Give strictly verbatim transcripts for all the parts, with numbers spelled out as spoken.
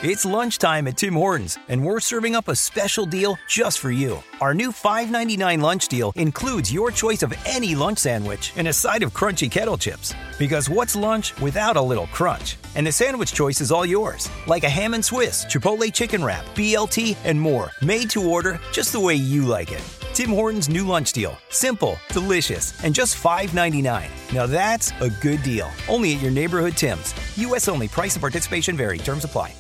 It's lunchtime at Tim Hortons, and we're serving up a special deal just for you. Our new five ninety-nine lunch deal includes your choice of any lunch sandwich and a side of crunchy kettle chips. Because what's lunch without a little crunch? And the sandwich choice is all yours, like a ham and Swiss, Chipotle chicken wrap, B L T, and more, made to order just the way you like it. Tim Hortons' new lunch deal. Simple, delicious, and just five ninety-nine. Now that's a good deal. Only at your neighborhood Tim's. U S only. Price and participation vary. Terms apply.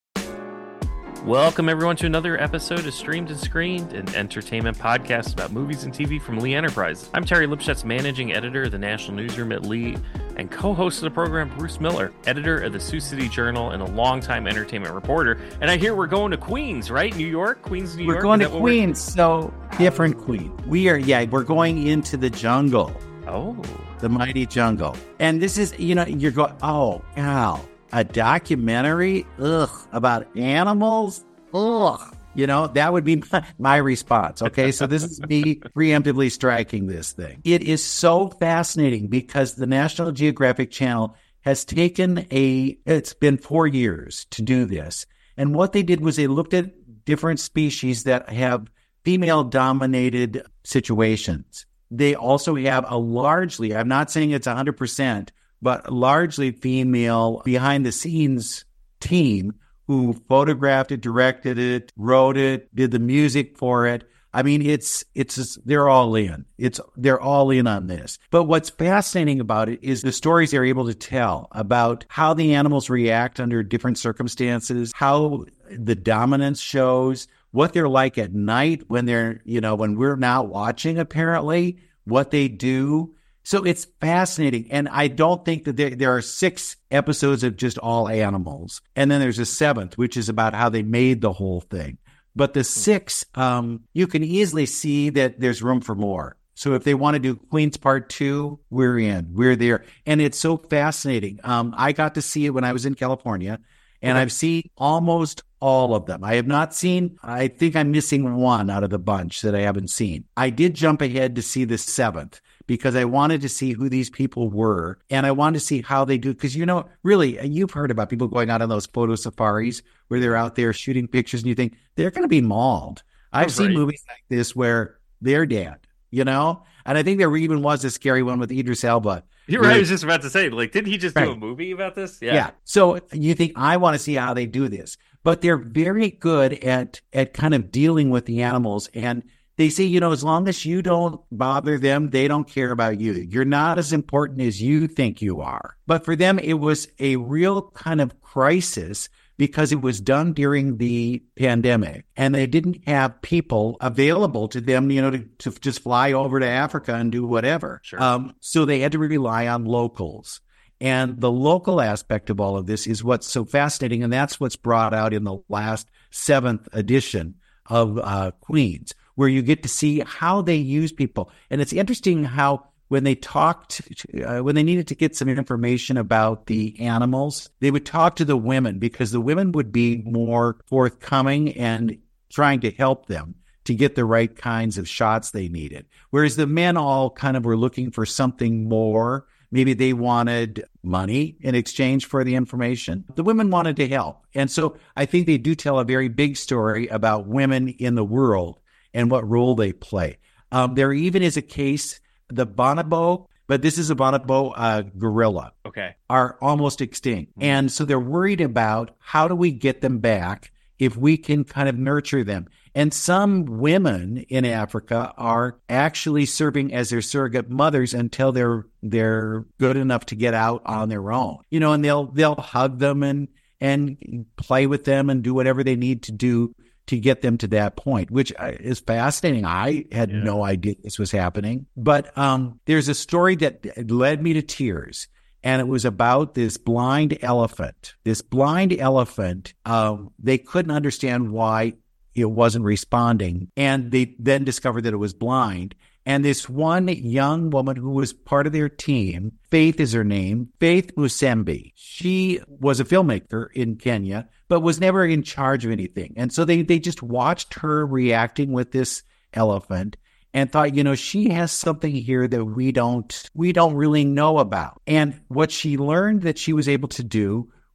Welcome, everyone, to another episode of Streamed and Screened, an entertainment podcast about movies and T V from Lee Enterprises. I'm Terry Lipschutz, managing editor of the National Newsroom at Lee, and co-host of the program, Bruce Miller, editor of the Sioux City Journal and a longtime entertainment reporter. And I hear we're going to Queens, right? New York? Queens, New York? We're going to Queens, so different Queen. We are, yeah, we're going into the jungle. Oh. The mighty jungle. And this is, you know, you're going, oh, wow. A documentary, ugh, about animals, ugh. You know, that would be my, my response, okay? So this is me preemptively striking this thing. It is so fascinating because the National Geographic Channel has taken a, it's been four years to do this. And what they did was they looked at different species that have female-dominated situations. They also have a largely, I'm not saying it's one hundred percent, but largely female behind-the-scenes team who photographed it, directed it, wrote it, did the music for it. I mean, it's it's they're all in. It's they're all in on this. But what's fascinating about it is the stories they're able to tell about how the animals react under different circumstances, how the dominance shows, what they're like at night when they're, you know, when we're not watching, apparently, what they do. So it's fascinating. And I don't think that there, there are six episodes of just all animals. And then there's a seventh, which is about how they made the whole thing. But the six, um, you can easily see that there's room for more. So if they want to do Queens Part Two, we're in. We're there. And it's so fascinating. Um, I got to see it when I was in California, and okay. I've seen almost all of them. I have not seen, I think I'm missing one out of the bunch that I haven't seen. I did jump ahead to see the seventh, because I wanted to see who these people were, and I wanted to see how they do. Because, you know, really, you've heard about people going out on those photo safaris where they're out there shooting pictures, and you think they're going to be mauled. I've oh, seen right. movies like this where they're dead, you know? And I think there even was a scary one with Idris Elba. You're right. I was just about to say, like, didn't he just right. do a movie about this? Yeah. yeah. So you think, I want to see how they do this. But they're very good at at kind of dealing with the animals. And they say, you know, as long as you don't bother them, they don't care about you. You're not as important as you think you are. But for them, it was a real kind of crisis because it was done during the pandemic, and they didn't have people available to them, you know, to, to just fly over to Africa and do whatever. Sure. Um, so they had to rely on locals. And the local aspect of all of this is what's so fascinating, and that's what's brought out in the last seventh edition of uh, Queens, where you get to see how they use people. And it's interesting how when they talked, uh, when they needed to get some information about the animals, they would talk to the women, because the women would be more forthcoming and trying to help them to get the right kinds of shots they needed. Whereas the men all kind of were looking for something more. Maybe they wanted money in exchange for the information. The women wanted to help. And so I think they do tell a very big story about women in the world and what role they play. Um, there even is a case, the bonobo, but this is a bonobo uh, gorilla, okay, are almost extinct. Mm-hmm. And so they're worried about how do we get them back if we can kind of nurture them. And some women in Africa are actually serving as their surrogate mothers until they're they're good enough to get out on their own. You know, and they'll they'll hug them and and play with them and do whatever they need to do to get them to that point, which is fascinating. I had yeah. no idea this was happening. But um, there's a story that led me to tears. And it was about this blind elephant. This blind elephant, um, they couldn't understand why it wasn't responding. And they then discovered that it was blind. And this one young woman who was part of their team, Faith is her name, Faith Musembi, she was a filmmaker in Kenya, but was never in charge of anything. And so they, they just watched her reacting with this elephant and thought, you know, she has something here that we don't we don't really know about. And what she learned that she was able to do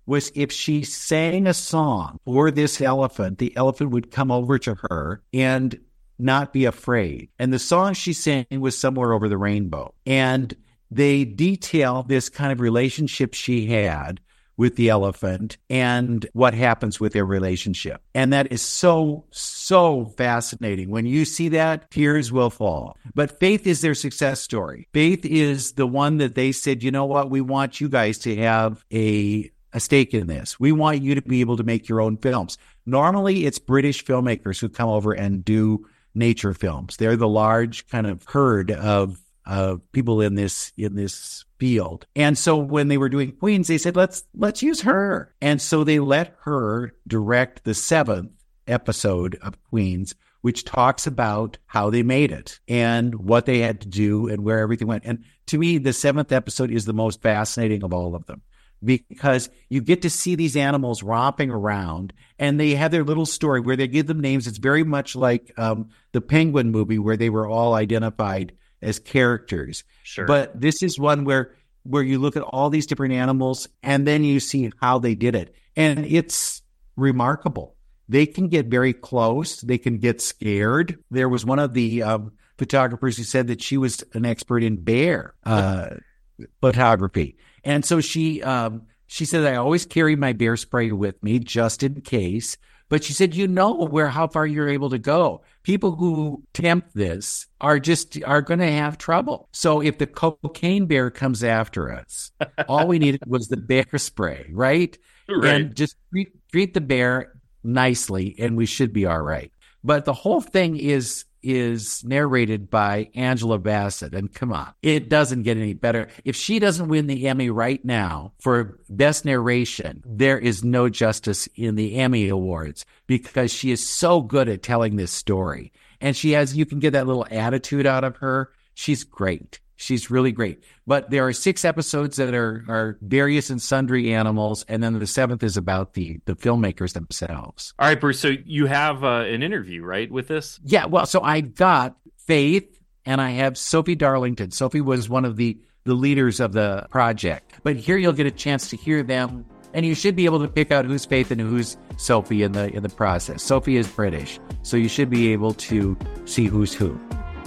was if she sang a song for this elephant, the elephant would come over to her and not be afraid. And the song she sang was Somewhere Over the Rainbow. And they detail this kind of relationship she had with the elephant and what happens with their relationship. And that is so, so fascinating. When you see that, tears will fall. But Faith is their success story. Faith is the one that they said, you know what, we want you guys to have a, a stake in this. We want you to be able to make your own films. Normally, it's British filmmakers who come over and do nature films. They're the large kind of herd of of people in this in this field. And so when they were doing Queens, they said, let's let's use her. And so they let her direct the seventh episode of Queens, which talks about how they made it and what they had to do and where everything went. And to me, the seventh episode is the most fascinating of all of them, because you get to see these animals romping around and they have their little story where they give them names. It's very much like um, the Penguin movie where they were all identified as characters. Sure. But this is one where where you look at all these different animals and then you see how they did it. And it's remarkable. They can get very close. They can get scared. There was one of the um, photographers who said that she was an expert in bear uh, photography. And so she um, she said, I always carry my bear spray with me just in case. But she said, you know where how far you're able to go. People who tempt this are just are going to have trouble. So if the cocaine bear comes after us, all we needed was the bear spray, right? Right. And just treat, treat the bear nicely, and we should be all right. But the whole thing is is narrated by Angela Bassett. And come on, it doesn't get any better. If she doesn't win the Emmy right now for Best Narration, there is no justice in the Emmy Awards, because she is so good at telling this story. And she has, you can get that little attitude out of her. She's great. She's really great. But there are six episodes that are, are various and sundry animals, and then the seventh is about the, the filmmakers themselves. All right, Bruce, so you have uh, an interview, right, with this? Yeah, well, so I got Faith, and I have Sophie Darlington. Sophie was one of the, the leaders of the project. But here you'll get a chance to hear them, and you should be able to pick out who's Faith and who's Sophie in the in the process. Sophie is British, so you should be able to see who's who.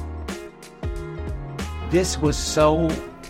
This was so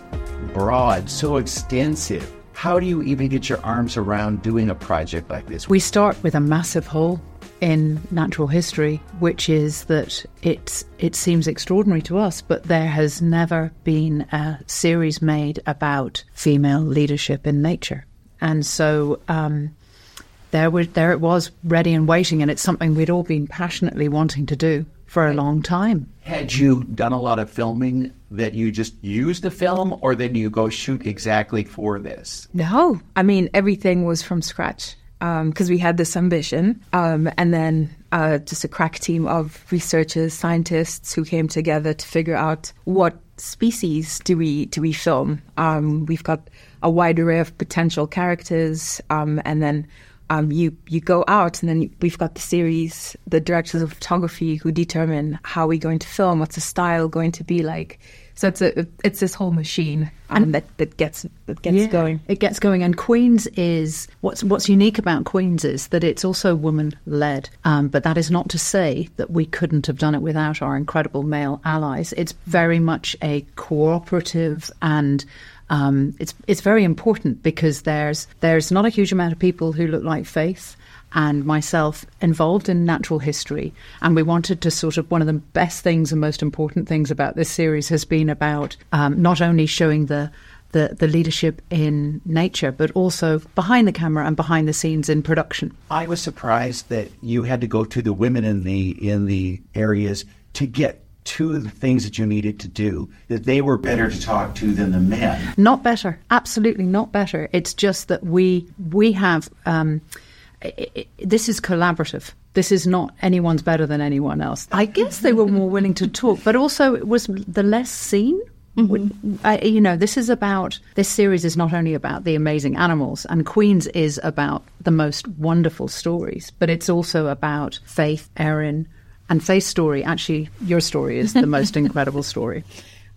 broad, so extensive. How do you even get your arms around doing a project like this? We start with a massive hole in natural history, which is that it's, it seems extraordinary to us, but there has never been a series made about female leadership in nature. And so um, there, were, there it was, ready and waiting, and it's something we'd all been passionately wanting to do for a long time. Had you done a lot of filming that you just used the film, or then you go shoot exactly for this? No, I mean, everything was from scratch because um, we had this ambition. Um, and then uh, just a crack team of researchers, scientists who came together to figure out what species do we do we film. Um, we've got a wide array of potential characters, um, and then Um, you, you go out, and then we've got the series, the directors of photography who determine how we're going to film, what's the style going to be like. So it's a it's this whole machine um, that, that gets that gets yeah, going. It gets going. And Queens is, what's what's unique about Queens is that it's also woman-led. Um, but that is not to say that we couldn't have done it without our incredible male allies. It's very much a cooperative, and Um, it's it's very important because there's there's not a huge amount of people who look like Faith and myself involved in natural history, and we wanted to sort of, one of the best things and most important things about this series has been about um, not only showing the, the the leadership in nature, but also behind the camera and behind the scenes in production. I was surprised that you had to go to the women in the in the areas to get two of the things that you needed to do, that they were better to talk to than the men. Not better. Absolutely not better. It's just that we we have, um, it, it, this is collaborative. This is not anyone's better than anyone else. I guess they were more willing to talk, but also it was the less seen. Mm-hmm. I, you know, this is about, this series is not only about the amazing animals, and Queens is about the most wonderful stories, but it's also about Faith, Erin, and Faith's story. Actually, your story is the most incredible story.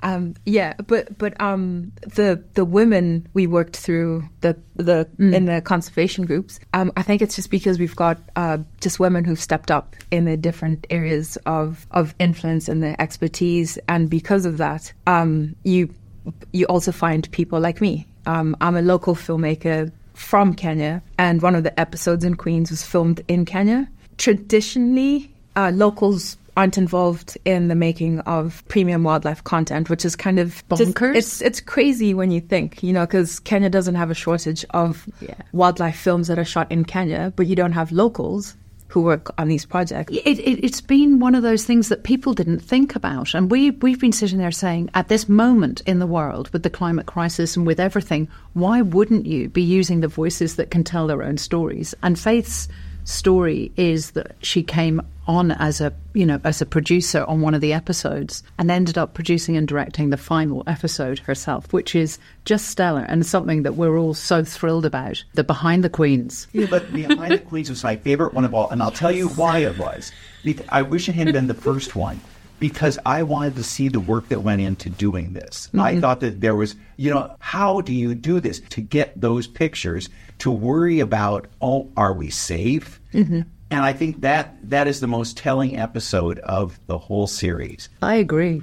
Um, yeah, but but um, the the women we worked through the the mm. in the conservation groups. Um, I think it's just because we've got uh, just women who've stepped up in the different areas of of influence and their expertise, and because of that, um, you you also find people like me. Um, I'm a local filmmaker from Kenya, and one of the episodes in Queens was filmed in Kenya. Traditionally, uh, locals aren't involved in the making of premium wildlife content, which is kind of bonkers. Just, it's it's crazy when you think, you know, because Kenya doesn't have a shortage of yeah. wildlife films that are shot in Kenya, but you don't have locals who work on these projects. It, it, it's been one of those things that people didn't think about. And we, we've been sitting there saying, at this moment in the world, with the climate crisis and with everything, why wouldn't you be using the voices that can tell their own stories? And Faith's story is that she came on as a, you know, as a producer on one of the episodes and ended up producing and directing the final episode herself, which is just stellar and something that we're all so thrilled about. The Behind the Queens. Yeah, but Behind the Queens was my favorite one of all, and I'll tell you why it was. I wish it had been the first one, because I wanted to see the work that went into doing this. Mm-hmm. I thought that there was, you know, how do you do this to get those pictures, to worry about, oh, are we safe? Mm-hmm. And I think that that is the most telling episode of the whole series. I agree.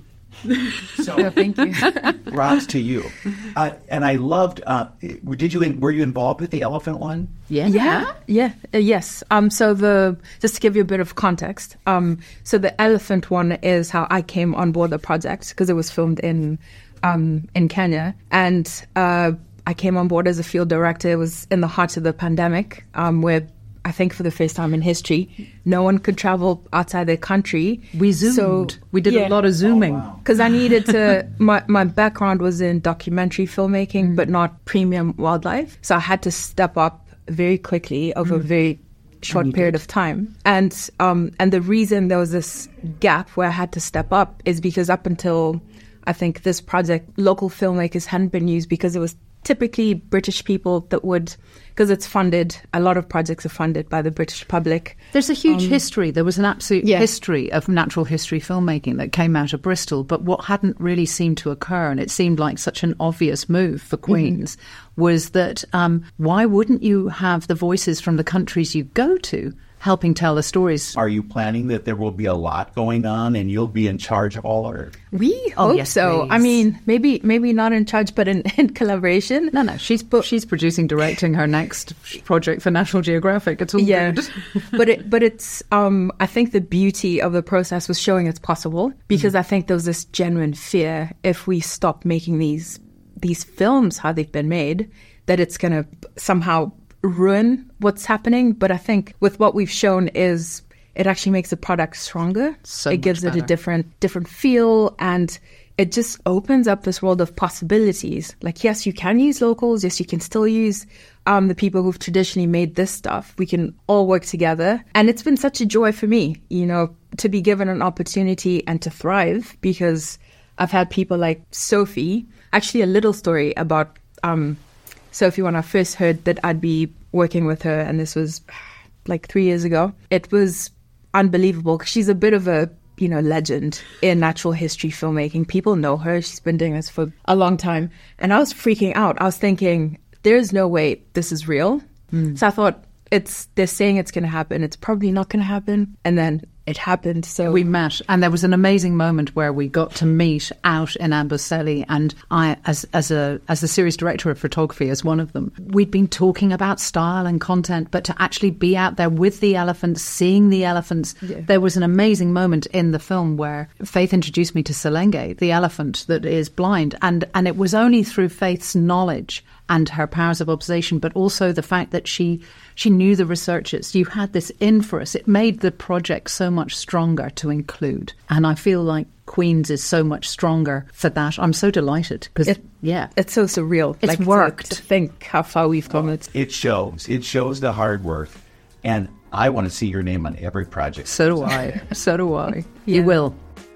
So, no, thank you. Props to you. Uh, and I loved. Uh, did you? Were you involved with the elephant one? Yeah, yeah, yeah. Uh, yes. Um. So the just to give you a bit of context. Um. So the elephant one is how I came on board the project, because it was filmed in, um, in Kenya, and uh, I came on board as a field director. It was in the heart of the pandemic, um, where I think for the first time in history, no one could travel outside their country. We zoomed. So, we did yeah. a lot of zooming. Because oh, wow. I needed to, my, my background was in documentary filmmaking, mm. but not premium wildlife. So I had to step up very quickly over mm. a very short period did. of time. And um, and the reason there was this gap where I had to step up is because up until, I think, this project, local filmmakers hadn't been used because it was typically British people that would, because it's funded, a lot of projects are funded by the British public. There's a huge um, history. There was an absolute yeah. history of natural history filmmaking that came out of Bristol, but what hadn't really seemed to occur, and it seemed like such an obvious move for Queens, mm-hmm. was that um, why wouldn't you have the voices from the countries you go to helping tell the stories? Are you planning that there will be a lot going on and you'll be in charge of all? Or we oh, hope yes, so. Please. I mean, maybe maybe not in charge, but in, in collaboration. No, no, she's but, she's producing, directing her next project for National Geographic. It's all yeah. good. but it but it's um I think the beauty of the process was showing it's possible, because mm. I think there was this genuine fear, if we stop making these these films how they've been made, that it's going to somehow ruin what's happening. But I think with what we've shown is it actually makes the product stronger. So it gives better. it a different different feel, and it just opens up this world of possibilities. Like, yes, you can use locals. Yes, you can still use um, the people who've traditionally made this stuff. We can all work together. And it's been such a joy for me, you know, to be given an opportunity and to thrive, because I've had people like Sophie. Actually, a little story about um, Sophie, when I first heard that I'd be working with her, and this was like three years ago, it was unbelievable, because she's a bit of a, you know, legend in natural history filmmaking. People know her. She's been doing this for a long time. And I was freaking out. I was thinking, there's no way this is real. Mm. So I thought, it's they're saying it's going to happen. It's probably not going to happen. And then it happened. So we met, and there was an amazing moment where we got to meet out in Amboseli, and I, as as a as the series director of photography, as one of them, we'd been talking about style and content, but to actually be out there with the elephants, seeing the elephants, yeah. there was an amazing moment in the film where Faith introduced me to Selenge, the elephant that is blind, and and it was only through Faith's knowledge and her powers of observation, but also the fact that she she knew the researchers. You had this in for us. It made the project so much stronger to include. And I feel like Queens is so much stronger for that. I'm so delighted because, it, yeah. It's so surreal. It's like worked. To, to think how far we've come. It. it shows. It shows the hard work. And I want to see your name on every project. So do I. So do I. Yeah. You will.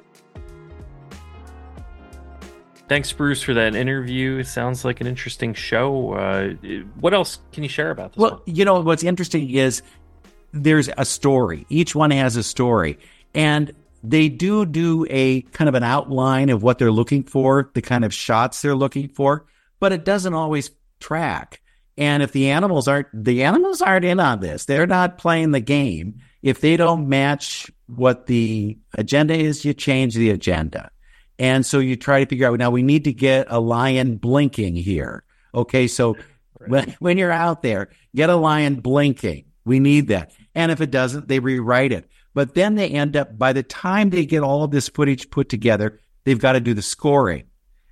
Thanks, Bruce, for that interview. It sounds like an interesting show. Uh, what else can you share about this Well, one? you know, what's interesting is there's a story. Each one has a story. And they do do a kind of an outline of what they're looking for, the kind of shots they're looking for, but it doesn't always track. And if the animals aren't, the animals aren't in on this, they're not playing the game. If they don't match what the agenda is, you change the agenda. And so you try to figure out, now we need to get a lion blinking here. Okay, so right. when, when you're out there, get a lion blinking. We need that. And if it doesn't, they rewrite it. But then they end up, by the time they get all of this footage put together, they've got to do the scoring.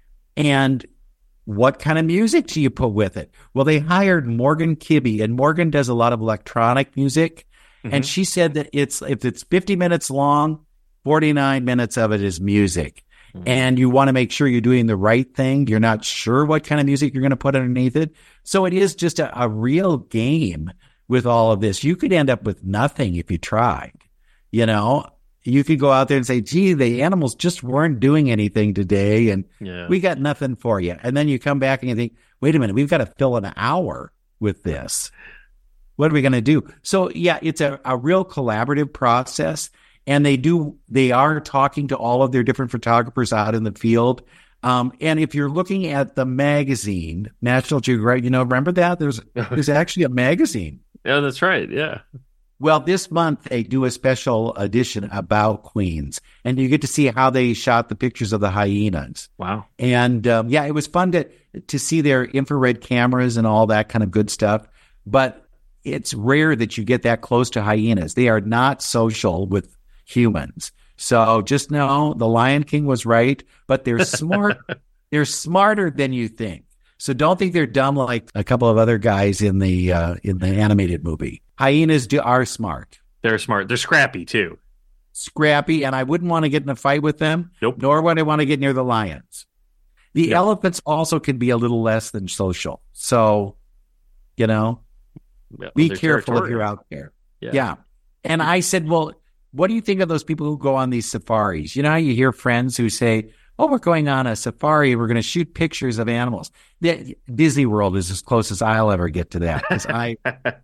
And what kind of music do you put with it? Well, they hired Morgan Kibbe, and Morgan does a lot of electronic music. Mm-hmm. And she said that it's if it's fifty minutes long, forty-nine minutes of it is music. Mm-hmm. And you want to make sure you're doing the right thing. You're not sure what kind of music you're going to put underneath it. So it is just a, a real game with all of this. You could end up with nothing if you tried. You know, you could go out there and say, gee, the animals just weren't doing anything today, and yeah. we got nothing for you. And then you come back and you think, wait a minute, we've got to fill an hour with this. What are we going to do? So, yeah, it's a, a real collaborative process. And they do, they are talking to all of their different photographers out in the field. Um, and if you're looking at the magazine, National Geographic, you know, remember that? There's, there's actually a magazine. Yeah, that's right. Yeah. Well, this month they do a special edition about Queens, and you get to see how they shot the pictures of the hyenas. Wow. And, um, yeah, it was fun to to see their infrared cameras and all that kind of good stuff. But it's rare that you get that close to hyenas. They are not social with humans. So just know the Lion King was right, but they're smart. They're smarter than you think. So don't think they're dumb like a couple of other guys in the uh, in the animated movie. Hyenas do, are smart. They're smart. They're scrappy, too. Scrappy, and I wouldn't want to get in a fight with them, nope. nor would I want to get near the lions. The yep. elephants also can be a little less than social. So, you know, well, be careful if you're out there. Yeah. yeah. And I said, well, what do you think of those people who go on these safaris? You know how you hear friends who say, oh, we're going on a safari. We're going to shoot pictures of animals. The, Disney World is as close as I'll ever get to that because I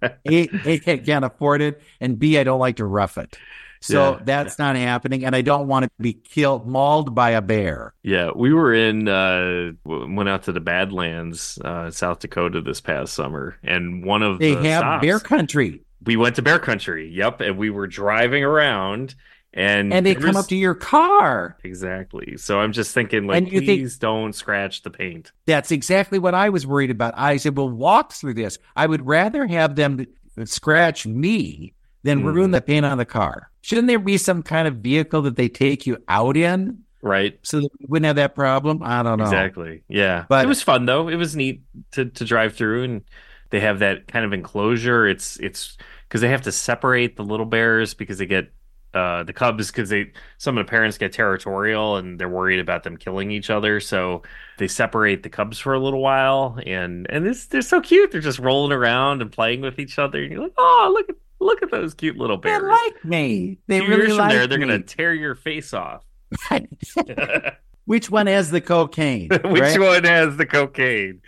a, a, can't afford it, and B, I don't like to rough it. So yeah, that's yeah. not happening, and I don't want to be killed, mauled by a bear. Yeah, we were in, uh, went out to the Badlands, uh, South Dakota this past summer, and one of they the have stops, bear country. We went to bear country, yep, and we were driving around. And, and they come up to your car. Exactly. So I'm just thinking, like, and you please think, don't scratch the paint. That's exactly what I was worried about. I said, well, walk through this. I would rather have them scratch me than mm. ruin the paint on the car. Shouldn't there be some kind of vehicle that they take you out in? Right. So that we wouldn't have that problem? I don't know. Exactly. Yeah. But it was fun, though. It was neat to, to drive through, and they have that kind of enclosure. It's it's because they have to separate the little bears because they get Uh, the cubs, because they some of the parents get territorial and they're worried about them killing each other, so they separate the cubs for a little while, and and it's, they're so cute. They're just rolling around and playing with each other, and you're like, oh, look at look at those cute little bears. They like me. They Two really years like from there, they're me. gonna tear your face off. Which one has the cocaine? Which right? one has the cocaine?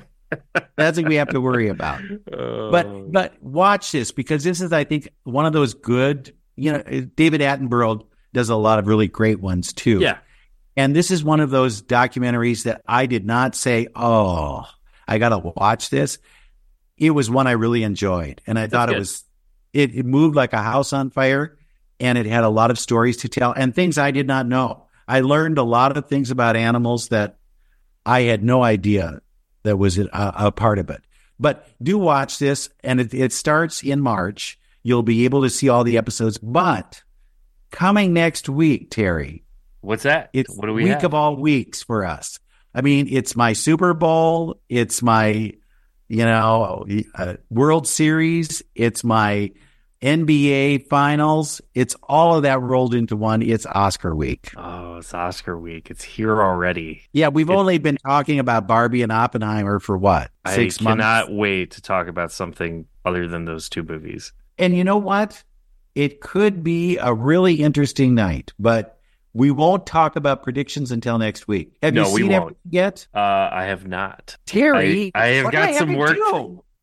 That's what we have to worry about. Oh. But but watch this, because this is, I think, one of those good. You know, David Attenborough does a lot of really great ones, too. Yeah. And this is one of those documentaries that I did not say, oh, I got to watch this. It was one I really enjoyed. And I That's thought good. it was, it, it moved like a house on fire, and it had a lot of stories to tell and things I did not know. I learned a lot of things about animals that I had no idea that was a, a part of it. But do watch this, and it, it starts in March. You'll be able to see all the episodes. But coming next week, Terry. What's that? It's what do we week have? of all weeks for us. I mean, it's my Super Bowl. It's my, you know, uh, World Series. It's my N B A Finals. It's all of that rolled into one. It's Oscar week. Oh, it's Oscar week. It's here already. Yeah, we've it, only been talking about Barbie and Oppenheimer for what? Six I months? I cannot wait to talk about something other than those two movies. And you know what? It could be a really interesting night, but we won't talk about predictions until next week. Have no, you seen we it won't. yet? Uh, I have not. Terry, I, I have what got do I some have work. to do?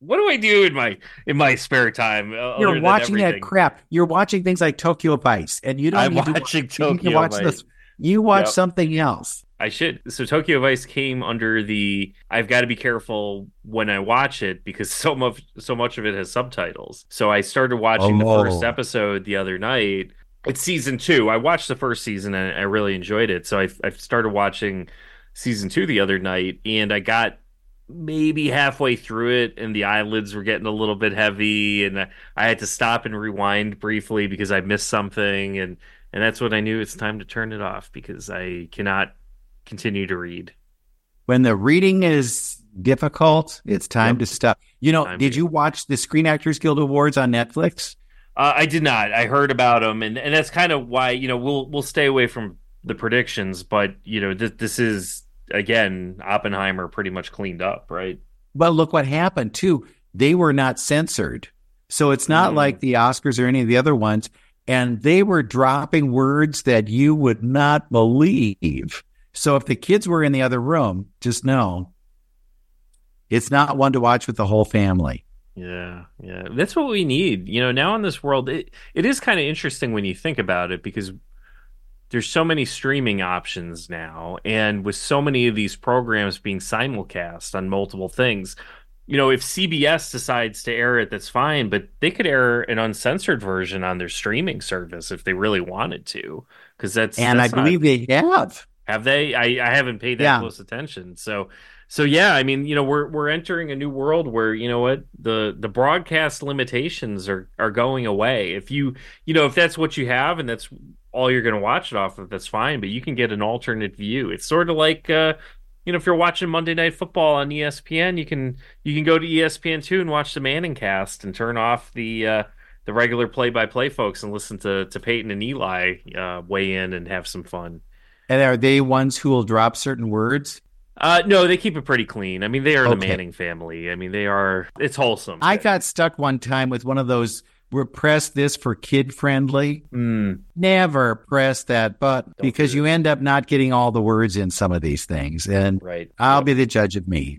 what do I do in my in my spare time? Uh, You're other watching than that crap. You're watching things like Tokyo Vice, and you don't I'm need watching to, you can Tokyo watch Vice. This. You watch Yep. something else. I should. So Tokyo Vice came under the I've got to be careful when I watch it because so much so much of it has subtitles. So I started watching Oh. the first episode the other night. It's season two. I watched the first season and I really enjoyed it. So I I started watching season two the other night and I got maybe halfway through it and the eyelids were getting a little bit heavy and I, I had to stop and rewind briefly because I missed something and and that's when I knew it's time to turn it off because I cannot continue to read. When the reading is difficult, it's time Yep. to stop. You know, Time did to- you watch the Screen Actors Guild Awards on Netflix? Uh, I did not. I heard about them, and, and that's kind of why you know we'll we'll stay away from the predictions. But you know th- this is again Oppenheimer pretty much cleaned up, right? But look what happened too. They were not censored. So it's not Mm. like the Oscars or any of the other ones. And they were dropping words that you would not believe. So if the kids were in the other room, just know it's not one to watch with the whole family. Yeah, yeah. That's what we need. You know, now in this world, it, it is kind of interesting when you think about it because there's so many streaming options now, and with so many of these programs being simulcast on multiple things, you know, if C B S decides to air it, that's fine, but they could air an uncensored version on their streaming service if they really wanted to, because that's And that's I not- believe they have. have they? I, I haven't paid that Yeah. close attention. So so yeah, I mean, you know, we're we're entering a new world where, you know what, the the broadcast limitations are are going away. If you you know, if that's what you have and that's all you're going to watch it off of, that's fine, but you can get an alternate view. It's sort of like uh you know, if you're watching Monday Night Football on E S P N, you can you can go to E S P N two and watch the Manning cast and turn off the uh the regular play-by-play folks and listen to to Peyton and Eli uh weigh in and have some fun. And are they ones who will drop certain words? Uh, no, they keep it pretty clean. I mean, they are the Okay. Manning family. I mean, they are. It's wholesome. I got stuck one time with one of those, repress this for kid friendly. Mm, Never press that button because do it. you end up not getting all the words in some of these things. And right. I'll Yep. be the judge of me.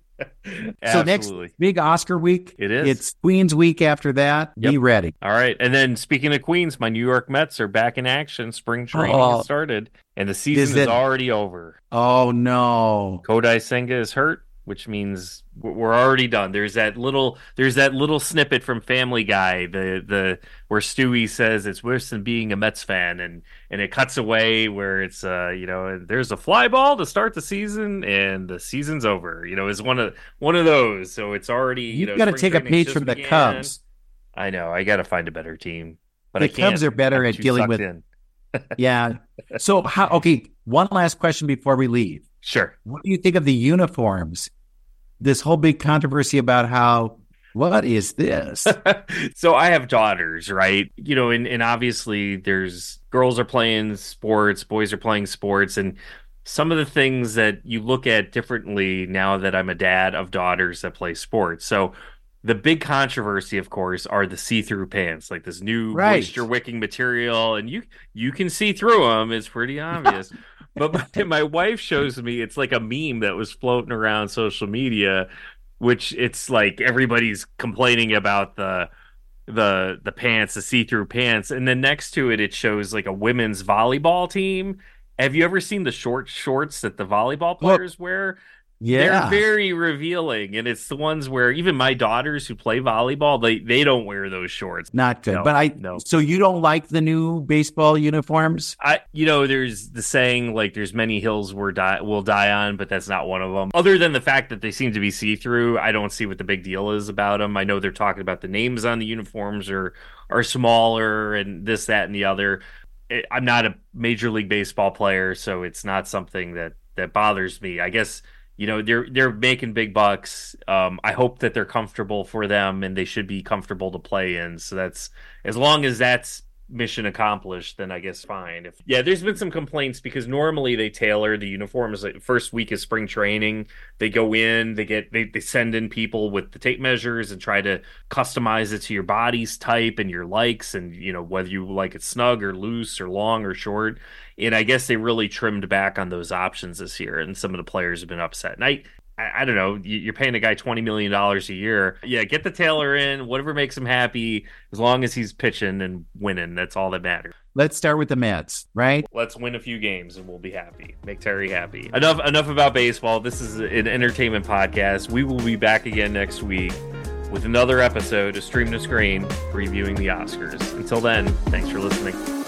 So next Absolutely. big Oscar week, It is. It's Queen's week after that. Be Yep. ready. All right. And then speaking of Queens, my New York Mets are back in action. Spring training Oh. has started, and the season Is is, it- already over. Oh no. Kodai Senga is hurt, which means we're we're already done. There's that little there's that little snippet from Family Guy, the the where Stewie says it's worse than being a Mets fan, and and it cuts away where it's uh you know there's a fly ball to start the season and the season's over. You know, is one of one of those. So it's already you You've know got to spring take a training's page just from the began. Cubs. I know. I got to find a better team, but The I can't. Cubs are better I'm at too dealing sucked with- in. Yeah. So how okay, one last question before we leave. Sure. What do you think of the uniforms? This whole big controversy about how what is this? So I have daughters, right? You know, and, and obviously there's girls are playing sports, boys are playing sports, and some of the things that you look at differently now that I'm a dad of daughters that play sports. So the big controversy, of course, are the see-through pants, like this new Right. moisture-wicking material, and you you can see through them. It's pretty obvious. But my, my wife shows me it's like a meme that was floating around social media, which it's like everybody's complaining about the the the pants, the see-through pants, and then next to it, it shows like a women's volleyball team. Have you ever seen the short shorts that the volleyball players wear? Yeah. They're very revealing, and it's the ones where even my daughters who play volleyball, they they don't wear those shorts. Not good. No, but I no. so you don't like the new baseball uniforms? I, you know, there's the saying like there's many hills we're die will die on, but that's not one of them. Other than the fact that they seem to be see through, I don't see what the big deal is about them. I know they're talking about the names on the uniforms are are smaller and this, that, and the other. It, I'm not a Major League Baseball player, so it's not something that that bothers me. I guess. You know, they're they're making big bucks. Um, I hope that they're comfortable for them, and they should be comfortable to play in. So that's as long as that's mission accomplished, then I guess fine. If, yeah, there's been some complaints because normally they tailor the uniforms. Like first week of spring training, they go in, they get they, they send in people with the tape measures and try to customize it to your body's type and your likes, and you know whether you like it snug or loose or long or short. And I guess they really trimmed back on those options this year, and some of the players have been upset. And I, I, I don't know, you're paying a guy twenty million dollars a year. Yeah, get the Taylor in, whatever makes him happy, as long as he's pitching and winning. That's all that matters. Let's start with the Mets, right? Let's win a few games and we'll be happy. Make Terry happy. Enough enough about baseball. This is an entertainment podcast. We will be back again next week with another episode of Stream to Screen, reviewing the Oscars. Until then, thanks for listening.